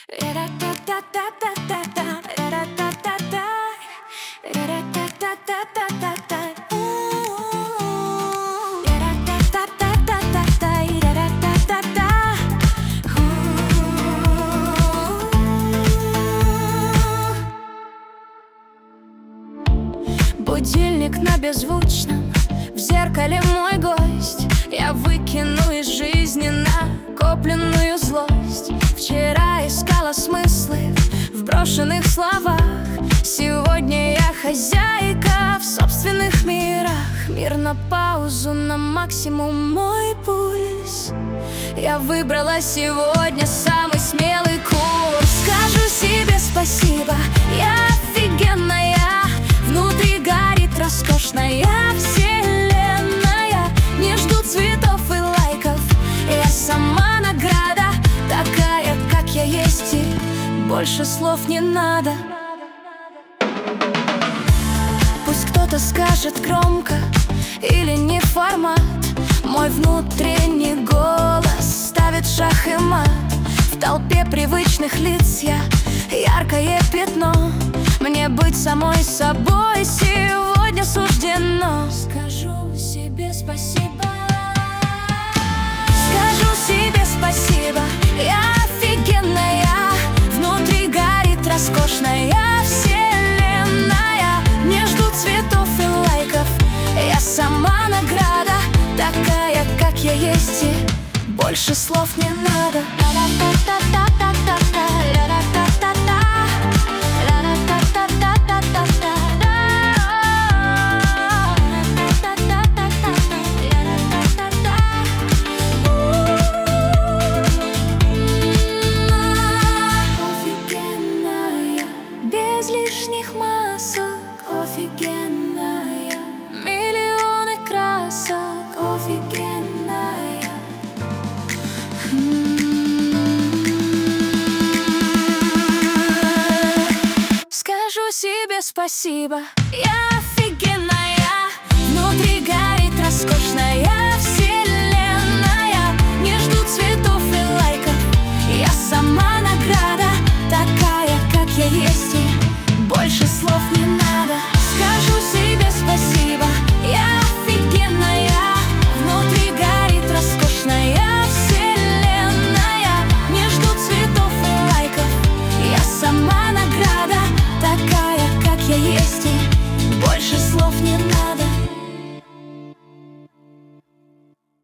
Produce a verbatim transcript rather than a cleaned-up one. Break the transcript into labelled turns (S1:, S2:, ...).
S1: Будильник на беззвучном, в зеркале мой гость. Я выкину из жизни накопленную злость. Вчера искала смыслы в брошенных словах. Сегодня я хозяйка в собственных мирах. Мир на паузу, на максимум мой пульс. Я выбрала сегодня самый смелый курс. Скажу себе спасибо, я офигенная. Внутри горит роскошная вселенная. Не жду цветов и лайков, я сама награда. Такая, как я есть, и больше слов не надо. Пусть кто-то скажет громко или не формат. Мой внутренний голос ставит шах и мат. В толпе привычных лиц я яркое пятно. Мне быть самой собой сегодня суждено. Скажу себе спасибо. Скажу себе спасибо, я офигенная. Внутри горит роскошная вселенная. Не жду цветов и лайков, я сама награда. Такая, как я есть, и больше слов не надо. Без лишних масок, офигенная. Миллионы красок, офигенная. Скажу себе спасибо, я офигенная. Внутри горит роскошная